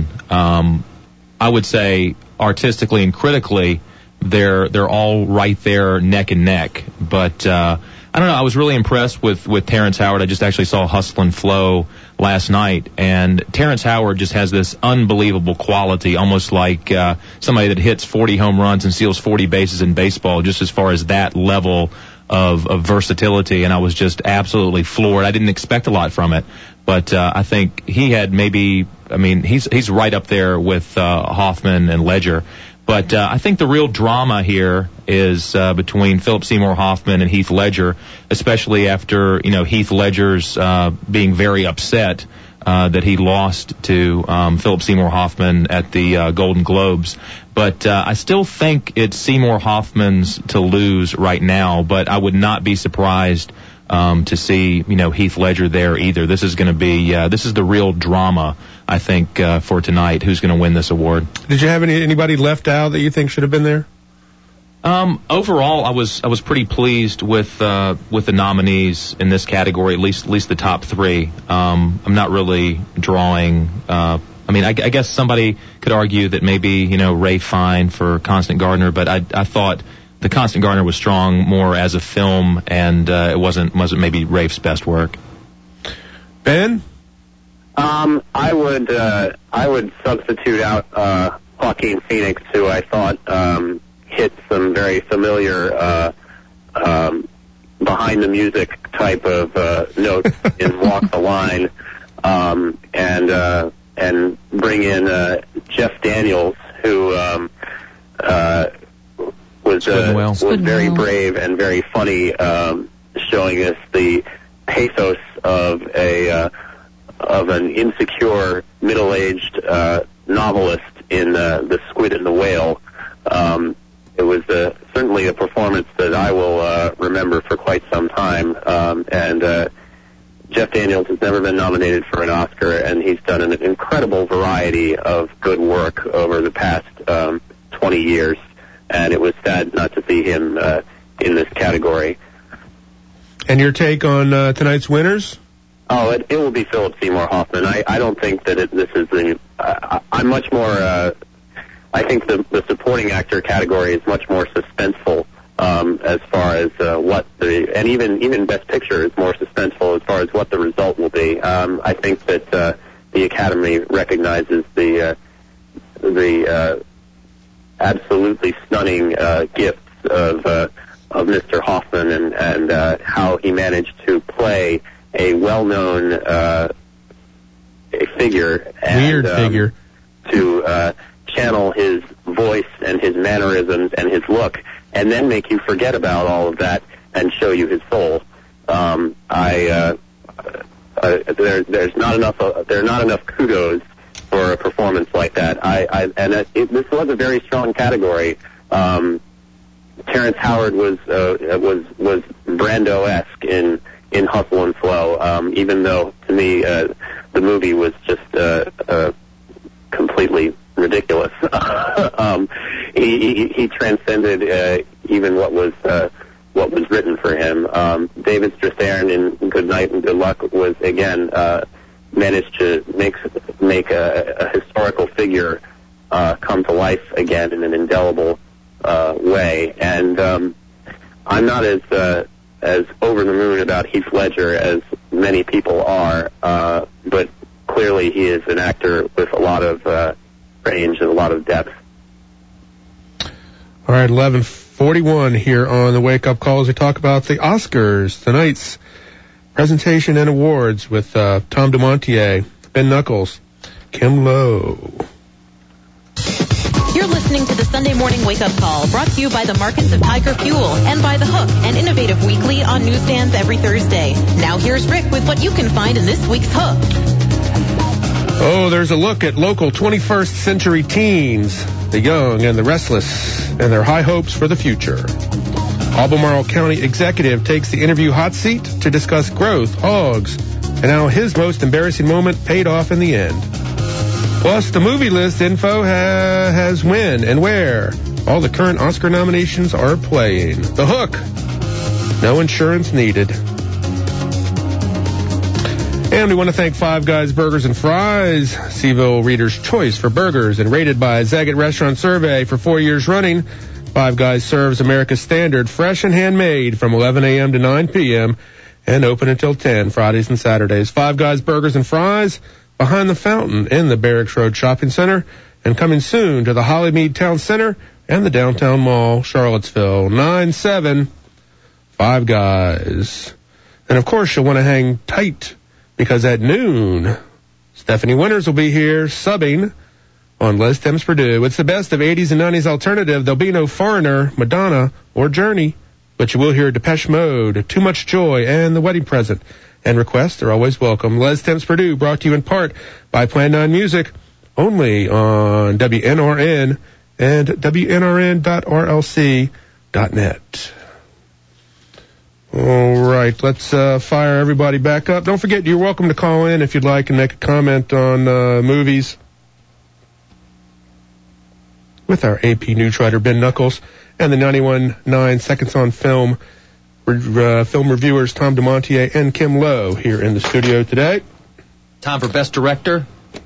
S5: I would say artistically and critically, they're all right there neck and neck. But I don't know. I was really impressed with Terrence Howard. I just actually saw Hustle and Flow last night, and Terrence Howard just has this unbelievable quality, almost like somebody that hits 40 home runs and steals 40 bases in baseball, just as far as that level of versatility. And I was just absolutely floored. I didn't expect a lot from it, but I think he had he's right up there with Hoffman and Ledger. But I think the real drama here is between Philip Seymour Hoffman and Heath Ledger, especially after Heath Ledger's being very upset that he lost to Philip Seymour Hoffman at the Golden Globes. But I still think it's Seymour Hoffman's to lose right now. But I would not be surprised to see Heath Ledger there either. This is going to be this is the real drama, I think, for tonight. Who's going to win this award?
S2: Did you have anybody left out that you think should have been there?
S5: Overall, I was pretty pleased with the nominees in this category, at least the top three. I'm not really drawing. I guess somebody could argue that maybe Ray Fine for Constant Gardener, but I thought the Constant Gardener was strong more as a film, and it wasn't maybe Rafe's best work.
S2: Ben?
S3: I would substitute out Joaquin Phoenix, who I thought hit some very familiar behind the music type of notes in Walk the Line, and bring in Jeff Daniels, who was very brave and very funny, showing us the pathos of an insecure middle-aged novelist in The Squid and the Whale. It was certainly a performance that I will remember for quite some time. And Jeff Daniels has never been nominated for an Oscar, and he's done an incredible variety of good work over the past 20 years. And it was sad not to see him in this category.
S2: And your take on tonight's winners?
S3: Oh, it will be Philip Seymour Hoffman. I don't think that this is the. I'm much more. I think the supporting actor category is much more suspenseful as far as and even Best Picture is more suspenseful as far as what the result will be. I think that the Academy recognizes the absolutely stunning gifts of Mr. Hoffman and how he managed to play a well-known figure
S2: and figure
S3: to channel his voice and his mannerisms and his look, and then make you forget about all of that and show you his soul. There's not enough. There are not enough kudos for a performance like that. This was a very strong category. Terrence Howard was Brando-esque in in Hustle and Flow, even though, to me, the movie was just completely ridiculous. He transcended even what was written for him. David Strathairn in Good Night and Good Luck was, again, managed to make a historical figure come to life again in an indelible way. And I'm not as over the moon about Heath Ledger as many people are, but clearly he is an actor with a lot of range and a lot of depth.
S2: All right, 11:41 here on the Wake Up Call as we talk about the Oscars, tonight's presentation and awards with Tom DeMontier, Ben Knuckles, Kim Lowe.
S1: You're listening to the Sunday Morning Wake Up Call, brought to you by the markets of Tiger Fuel and by The Hook, an innovative weekly on newsstands every Thursday. Now here's Rick with what you can find in this week's Hook.
S2: Oh, there's a look at local 21st century teens, the young and the restless, and their high hopes for the future. Albemarle County executive takes the interview hot seat to discuss growth, hogs, and how his most embarrassing moment paid off in the end. Plus, the movie list info has when and where all the current Oscar nominations are playing. The Hook. No insurance needed. And we want to thank Five Guys Burgers and Fries, Seaville Reader's Choice for burgers, and rated by Zagat Restaurant Survey for 4 years running. Five Guys serves America's standard, fresh and handmade from 11 a.m. to 9 p.m. and open until 10 Fridays and Saturdays. Five Guys Burgers and Fries behind the fountain in the Barracks Road Shopping Center, and coming soon to the Hollymead Town Center and the Downtown Mall, Charlottesville. 9-7 Five Guys. And of course you'll want to hang tight, because at noon, Stephanie Winters will be here subbing on Les Thames Purdue. It's the best of 80s and 90s alternative. There'll be no Foreigner, Madonna, or Journey, but you will hear Depeche Mode, Too Much Joy, and The Wedding Present. And requests are always welcome. Les Thames Purdue, brought to you in part by Plan 9 Music, only on WNRN and WNRN.RLC.net. All right, let's fire everybody back up. Don't forget, you're welcome to call in if you'd like and make a comment on movies with our AP news writer, Ben Knuckles, and the 91.9 Seconds on Film film reviewers, Tom DeMontier and Kim Lowe, here in the studio today.
S5: Time for Best Director?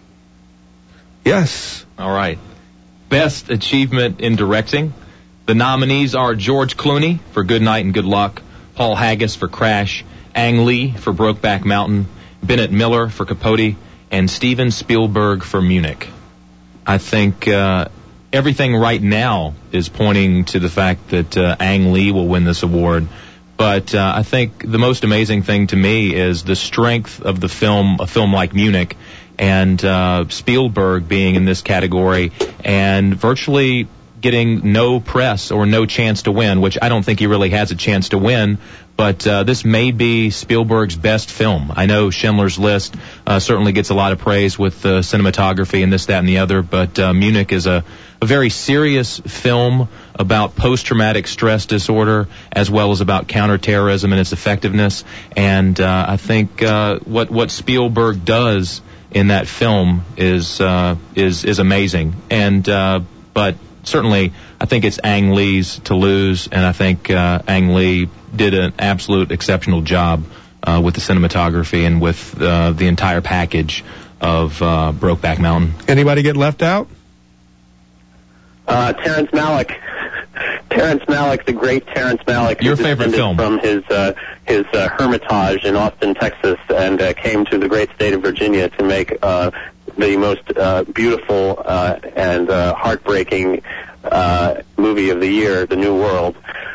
S2: Yes.
S5: All right. Best Achievement in Directing. The nominees are George Clooney for Good Night and Good Luck, Paul Haggis for Crash, Ang Lee for Brokeback Mountain, Bennett Miller for Capote, and Steven Spielberg for Munich. I think everything right now is pointing to the fact that Ang Lee will win this award. But I think the most amazing thing to me is the strength of the film, a film like Munich, and Spielberg being in this category and virtually getting no press or no chance to win, which I don't think he really has a chance to win. But this may be Spielberg's best film. I know Schindler's List certainly gets a lot of praise with the cinematography and this, that, and the other, but Munich is a very serious film about post-traumatic stress disorder as well as about counterterrorism and its effectiveness. And I think what Spielberg does in that film is amazing. And but certainly, I think it's Ang Lee's to lose, and I think Ang Lee did an absolute exceptional job with the cinematography and with the entire package of Brokeback Mountain.
S2: Anybody get left out?
S3: Terrence Malick. Terrence Malick, the great Terrence Malick.
S5: Your favorite film?
S3: From his Hermitage in Austin, Texas, and came to the great state of Virginia to make the most beautiful and heartbreaking movie of the year, The New World.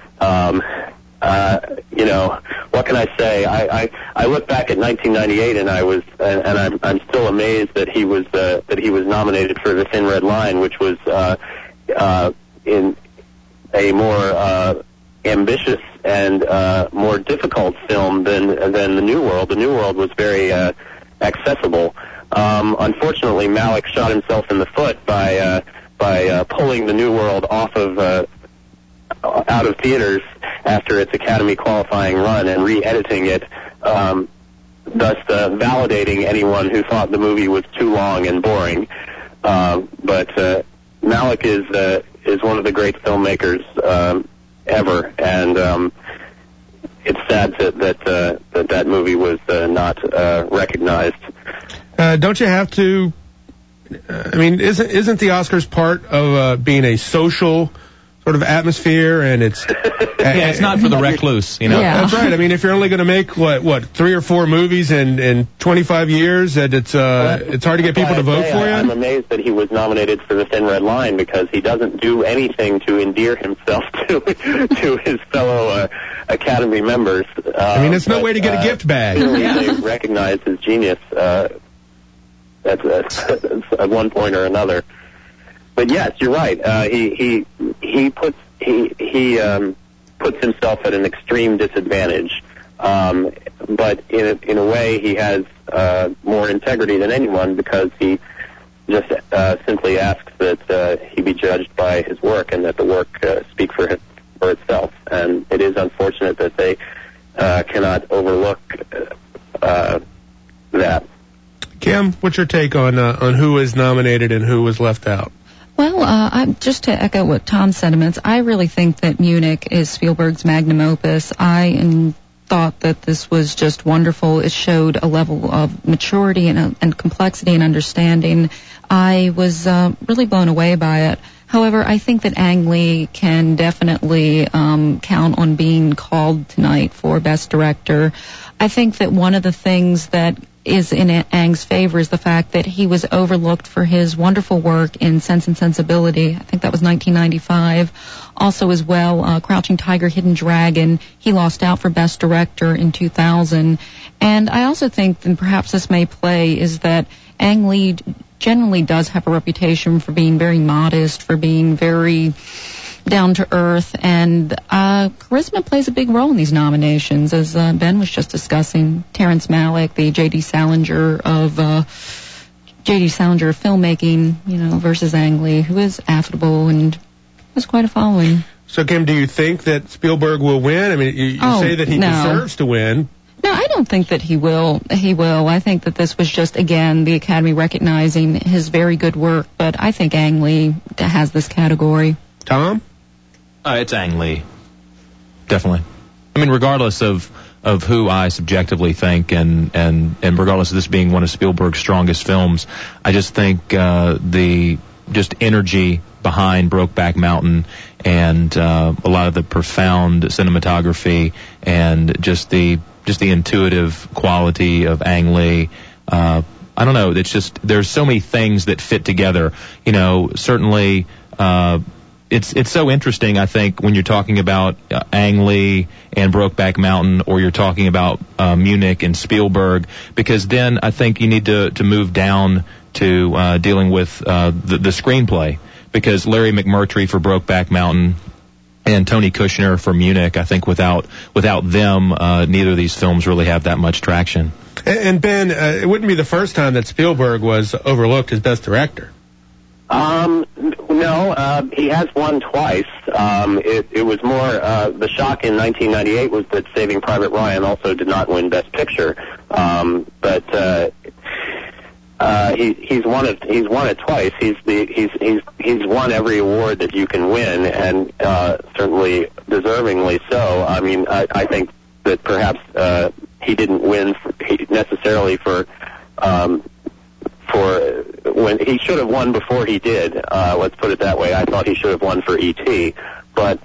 S3: What can I say? I look back at 1998 and I'm still amazed that he was nominated for The Thin Red Line, which was in a more ambitious and more difficult film than The New World. The New World was very accessible. Unfortunately, Malick shot himself in the foot by pulling The New World out of theaters after its Academy qualifying run and re-editing it validating anyone who thought the movie was too long and boring. But Malick is one of the great filmmakers ever, and it's sad that movie was not recognized.
S2: Don't you have to? I mean, isn't the Oscars part of being a social sort of atmosphere, and it's
S5: it's not for the recluse, you know.
S4: Yeah.
S2: That's right. I mean, if you're only going to make what 3 or 4 movies in 25 years, that it's hard to get people to vote for you.
S3: I'm amazed that he was nominated for The Thin Red Line, because he doesn't do anything to endear himself to his fellow Academy members.
S2: I mean, it's no way to get a gift bag.
S3: They recognize his genius at one point or another. But yes, you're right. He puts himself at an extreme disadvantage. But in a way, he has more integrity than anyone, because he just simply asks that he be judged by his work, and that the work speak for itself. And it is unfortunate that they cannot overlook that.
S2: Kim, what's your take on who was nominated and who was left out?
S4: Well, just to echo what Tom's sentiments, I really think that Munich is Spielberg's magnum opus. I thought that this was just wonderful. It showed a level of maturity and complexity and understanding. I was really blown away by it. However, I think that Ang Lee can definitely count on being called tonight for Best Director. I think that one of the things that is in Ang's favor is the fact that he was overlooked for his wonderful work in Sense and Sensibility. I think that was 1995. Also as well, Crouching Tiger, Hidden Dragon. He lost out for Best Director in 2000. And I also think, and perhaps this may play, is that Ang Lee generally does have a reputation for being very modest, for being very down to earth, and charisma plays a big role in these nominations, as Ben was just discussing. Terrence Malick, the J.D. Salinger of filmmaking, versus Ang Lee, who is affable and has quite a following.
S2: So, Kim, do you think that Spielberg will win? I mean, you say that he deserves to win.
S4: No, I don't think that he will. I think that this was just, again, the Academy recognizing his very good work, but I think Ang Lee has this category.
S2: Tom?
S5: It's Ang Lee. Definitely. I mean, regardless of who I subjectively think, and regardless of this being one of Spielberg's strongest films, I just think the energy behind Brokeback Mountain, and a lot of the profound cinematography, and just the intuitive quality of Ang Lee. I don't know. It's just, there's so many things that fit together. Certainly, it's so interesting, I think, when you're talking about Ang Lee and Brokeback Mountain, or you're talking about Munich and Spielberg, because then I think you need to move down to dealing with the screenplay, because Larry McMurtry for Brokeback Mountain and Tony Kushner for Munich, I think without them, neither of these films really have that much traction.
S2: And Ben, it wouldn't be the first time that Spielberg was overlooked as Best Director.
S3: No, he has won twice. It was more, the shock in 1998 was that Saving Private Ryan also did not win Best Picture. But he's won it twice. He's won every award that you can win, and certainly deservingly so. I mean, I think that perhaps he didn't win necessarily for when he should have won before he did. Let's put it that way. I thought he should have won for E.T. But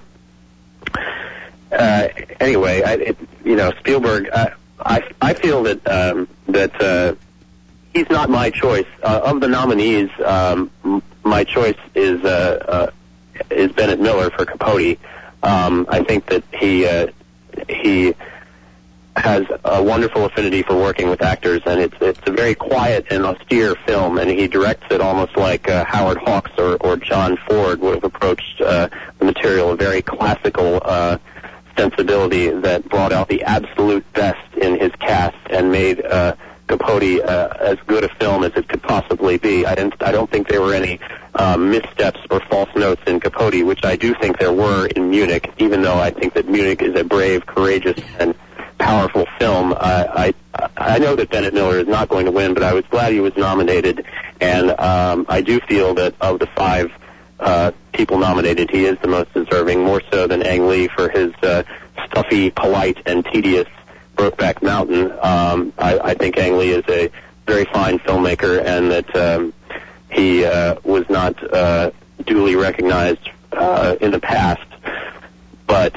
S3: anyway, Spielberg. I feel that he's not my choice of the nominees. My choice is Bennett Miller for Capote. I think that he has a wonderful affinity for working with actors, and it's a very quiet and austere film, and he directs it almost like Howard Hawks or John Ford would have approached the material, a very classical sensibility that brought out the absolute best in his cast and made Capote as good a film as it could possibly be. I don't think there were any missteps or false notes in Capote, which I do think there were in Munich, even though I think that Munich is a brave, courageous, and powerful film. I know that Bennett Miller is not going to win, but I was glad he was nominated, and I do feel that of the 5 people nominated, he is the most deserving, more so than Ang Lee for his stuffy, polite, and tedious Brokeback Mountain. I think Ang Lee is a very fine filmmaker, and that he was not duly recognized in the past. But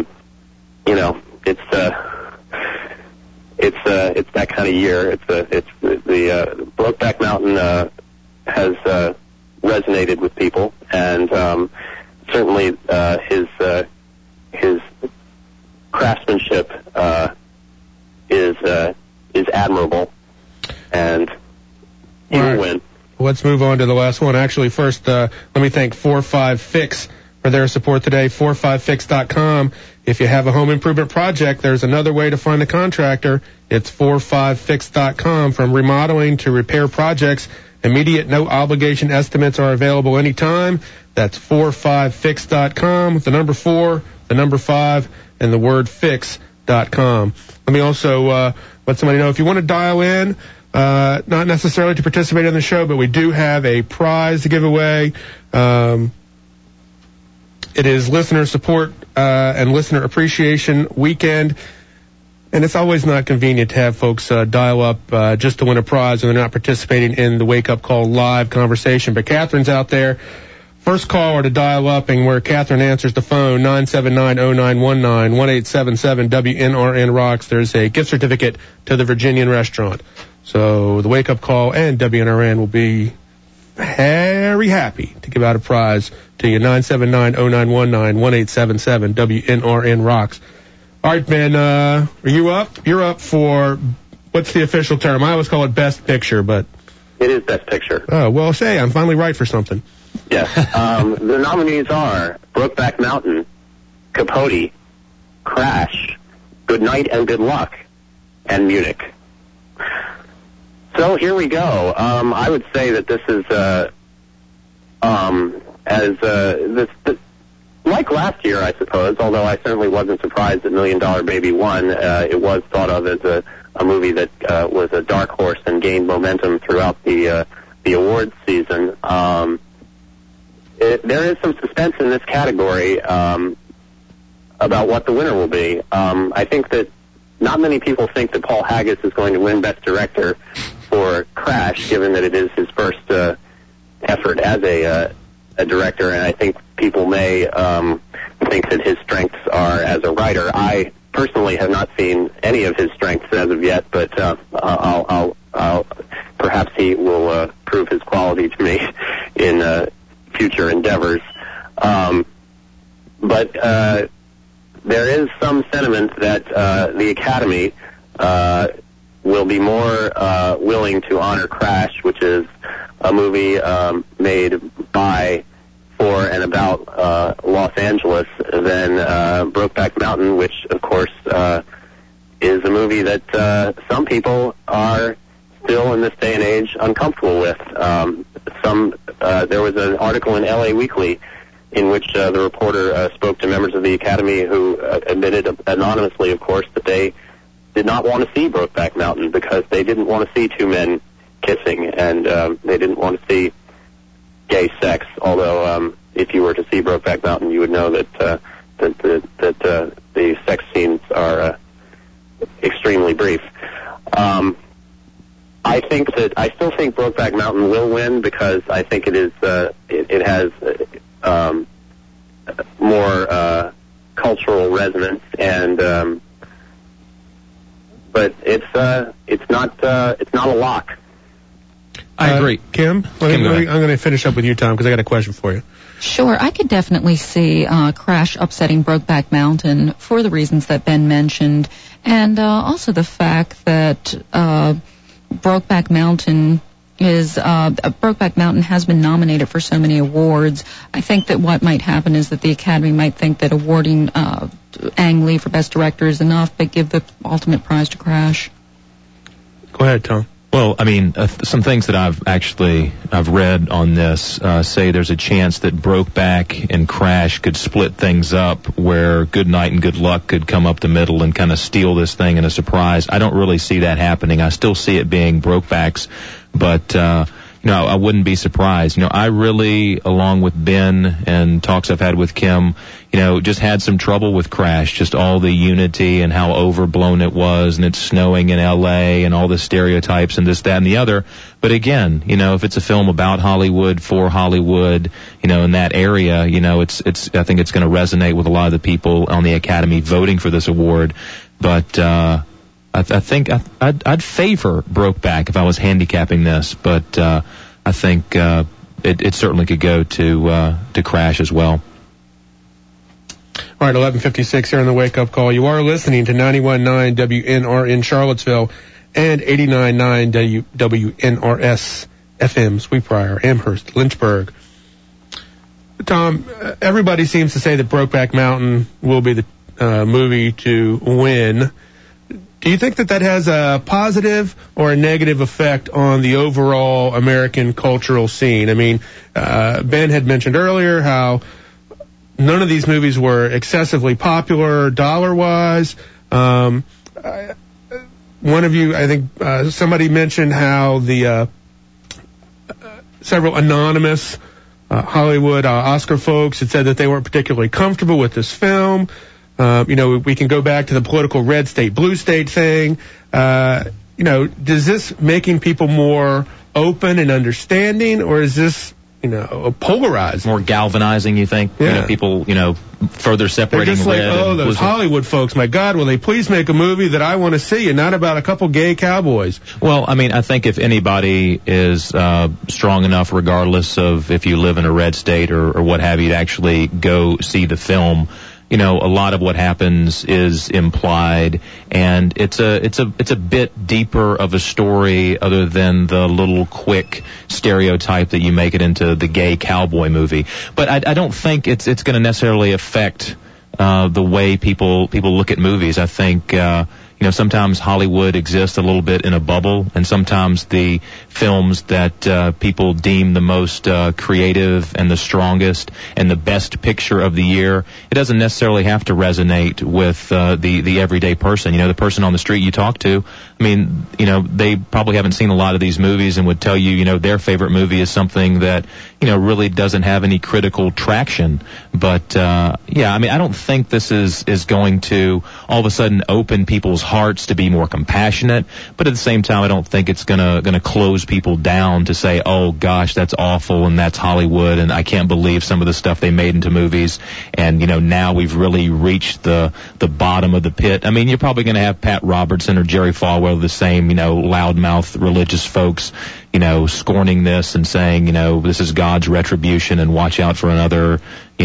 S3: it's that kind of year. It's the Brokeback Mountain has resonated with people, and certainly his craftsmanship is admirable, and he will win.
S2: Let's move on to the last one. Actually, first, let me thank 45 Fix for their support today. 45fix.com. If you have a home improvement project, there's another way to find a contractor. It's 45fix.com. From remodeling to repair projects, immediate no obligation estimates are available anytime. That's 45fix.com. The number 4, the number 5, and the word fix.com. Let me also let somebody know if you want to dial in, not necessarily to participate in the show, but we do have a prize to give away. It is listener support and listener appreciation weekend, and it's always not convenient to have folks dial up just to win a prize when they're not participating in the Wake Up Call live conversation. But Catherine's out there. First caller to dial up, and where Catherine answers the phone, 979-0919, 1-877-WNRN Rocks. There's a gift certificate to the Virginian restaurant. So the Wake Up Call and WNRN will be very happy to give out a prize to you. 979-0919, 1-877-WNRN Rocks. All right, Ben, are you up? You're up for, what's the official term? I always call it Best Picture, but...
S3: It is Best Picture.
S2: Oh, well, say, I'm finally right for something.
S3: Yes. The nominees are Brokeback Mountain, Capote, Crash, Good Night and Good Luck, and Munich. So here we go. I would say that this is like last year, I suppose. Although I certainly wasn't surprised that $1 Million Baby won. It was thought of as a movie that was a dark horse and gained momentum throughout the awards season. There is some suspense in this category about what the winner will be. I think that not many people think that Paul Haggis is going to win Best Director for Crash, given that it is his first effort as a director, and I think people may think that his strengths are as a writer. I personally have not seen any of his strengths as of yet, but I'll perhaps he will prove his quality to me in future endeavors. But there is some sentiment that the Academy will be more willing to honor Crash, which is a movie made by, for, and about Los Angeles, than Brokeback Mountain, which, of course, is a movie that some people are still in this day and age uncomfortable with. There was an article in LA Weekly in which the reporter spoke to members of the Academy who admitted anonymously, of course, that they did not want to see Brokeback Mountain because they didn't want to see two men kissing, and they didn't want to see gay sex. Although, if you were to see Brokeback Mountain, you would know that the sex scenes are extremely brief. I still think Brokeback Mountain will win because I think it is it has more cultural resonance, and but it's not a lock.
S2: I agree. Kim, I'm going to finish up with you, Tom, because I got a question for you.
S4: Sure, I could definitely see Crash upsetting Brokeback Mountain for the reasons that Ben mentioned, and also the fact that Brokeback Mountain has been nominated for so many awards. I think that what might happen is that the Academy might think that awarding Ang Lee for Best Director is enough, but give the ultimate prize to Crash.
S2: Go ahead, Tom.
S5: Well, I mean, some things that I've read on this say there's a chance that Brokeback and Crash could split things up, where Goodnight and Good Luck could come up the middle and kind of steal this thing in a surprise. I don't really see that happening. I still see it being Brokeback's, but I wouldn't be surprised. I really, along with Ben and talks I've had with Kim, just had some trouble with Crash, just all the unity and how overblown it was, and it's snowing in L.A. and all the stereotypes and this, that, and the other. But again, if it's a film about Hollywood, for Hollywood, in that area, I think it's going to resonate with a lot of the people on the Academy voting for this award. But I think I'd favor Brokeback if I was handicapping this, but I think it certainly could go to Crash as well.
S2: All right, 11:56 here on the Wake Up Call. You are listening to 91.9 WNRN Charlottesville and 89.9 WNRS FM, Sweetbriar, Amherst, Lynchburg. Tom, everybody seems to say that Brokeback Mountain will be the movie to win. Do you think that has a positive or a negative effect on the overall American cultural scene? I mean, Ben had mentioned earlier how none of these movies were excessively popular dollar-wise. One of you, I think somebody mentioned how the several anonymous Hollywood Oscar folks had said that they weren't particularly comfortable with this film. We can go back to the political red state, blue state thing. Does this making people more open and understanding, or is this, polarized?
S5: More galvanizing, you think?
S2: Yeah.
S5: People, further separating
S2: just
S5: red.
S2: Like, those Hollywood folks, my God, will they please make a movie that I want to see and not about a couple gay cowboys?
S5: Well, I mean, I think if anybody is strong enough, regardless of if you live in a red state or what have you, to actually go see the film, a lot of what happens is implied, and it's a bit deeper of a story other than the little quick stereotype that you make it into the gay cowboy movie. But I don't think it's going to necessarily affect the way people look at movies. I think sometimes Hollywood exists a little bit in a bubble, and sometimes the films that people deem the most creative and the strongest and the best picture of the year, it doesn't necessarily have to resonate with the everyday person. The person on the street you talk to, I mean, they probably haven't seen a lot of these movies and would tell you, their favorite movie is something that, really doesn't have any critical traction. But, I mean, I don't think this is going to all of a sudden open people's hearts to be more compassionate, but at the same time, I don't think it's gonna close people down to say, oh gosh, that's awful and that's Hollywood and I can't believe some of the stuff they made into movies, and now we've really reached the bottom of the pit. I mean, you're probably gonna have Pat Robertson or Jerry Falwell, the same loudmouth religious folks, scorning this and saying, this is God's retribution and watch out for another,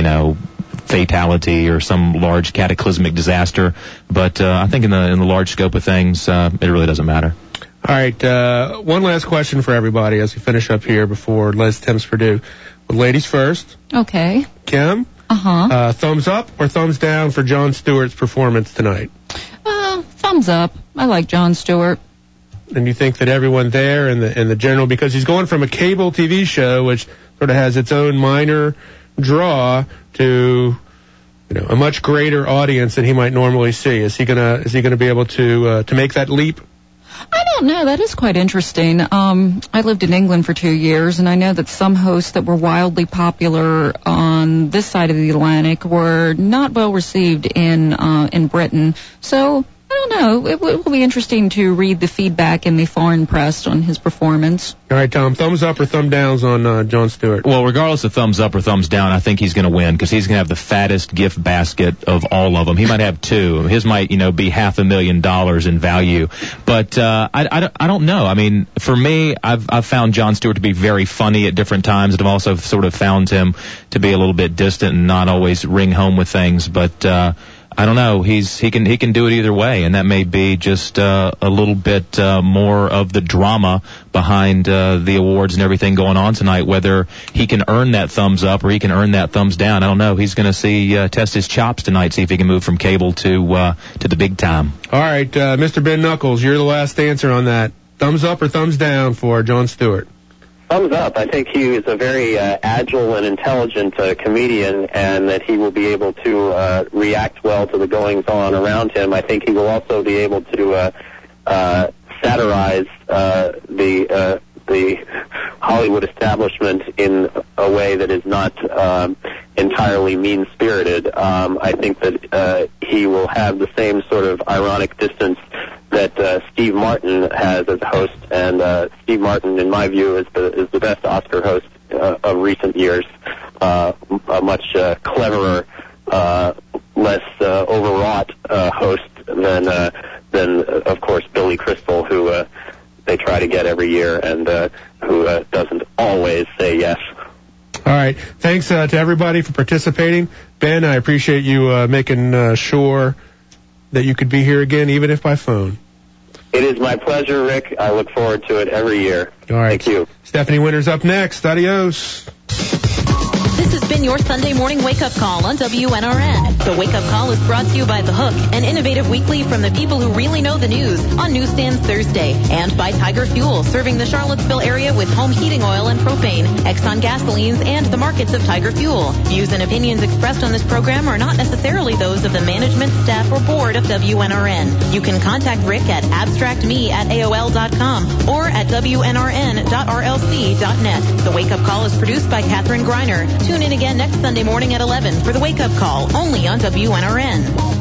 S5: fatality or some large cataclysmic disaster. But I think in the large scope of things, it really doesn't matter.
S2: All right, one last question for everybody as we finish up here before Les Temps Purdue. Well, ladies first.
S4: Okay.
S2: Kim? Thumbs up or thumbs down for Jon Stewart's performance tonight?
S4: Thumbs up. I like Jon Stewart.
S2: And you think that everyone there in the general, because he's going from a cable TV show, which sort of has its own minor draw, to a much greater audience than he might normally see. Is he gonna be able to make that leap?
S4: I don't know. That is quite interesting. I lived in England for 2 years, and I know that some hosts that were wildly popular on this side of the Atlantic were not well received in Britain. So I don't know. It will be interesting to read the feedback in the foreign press on his performance.
S2: All right, Tom, thumbs up or thumb downs on Jon Stewart?
S5: Well, regardless of thumbs up or thumbs down, I think he's going to win because he's going to have the fattest gift basket of all of them. He might have two. His might, be $500,000 in value. But I don't know. I mean, for me, I've found Jon Stewart to be very funny at different times, and I've also sort of found him to be a little bit distant and not always ring home with things. But I don't know. He can do it either way, and that may be just a little bit more of the drama behind the awards and everything going on tonight. Whether he can earn that thumbs up or he can earn that thumbs down, I don't know. He's going to test his chops tonight, see if he can move from cable to the big time.
S2: All right, Mr. Ben Knuckles, you're the last answer on that. Thumbs up or thumbs down for Jon Stewart?
S3: Thumbs up. I think he is a very agile and intelligent comedian, and that he will be able to react well to the goings-on around him. I think he will also be able to satirize the Hollywood establishment in a way that is not entirely mean-spirited. I think that he will have the same sort of ironic distance that Steve Martin has as a host, and Steve Martin, in my view, is the best Oscar host of recent years. A much cleverer, less overwrought host than of course Billy Crystal, who they try to get every year, and who doesn't always say yes.
S2: All right. Thanks to everybody for participating. Ben, I appreciate you making sure that you could be here again, even if by phone.
S3: It is my pleasure, Rick. I look forward to it every year.
S2: All right.
S3: Thank you.
S2: Stephanie Winter's up next. Adios.
S1: This has been your Sunday morning wake-up call on WNRN. The wake-up call is brought to you by The Hook, an innovative weekly from the people who really know the news, on Newsstands Thursday, and by Tiger Fuel, serving the Charlottesville area with home heating oil and propane, Exxon gasolines, and the markets of Tiger Fuel. Views and opinions expressed on this program are not necessarily those of the management, staff, or board of WNRN. You can contact Rick at abstractme@aol.com or at WNRN.RLC.net. The wake-up call is produced by Katherine Griner. Tune in again next Sunday morning at 11 for the wake-up call, only on WNRN.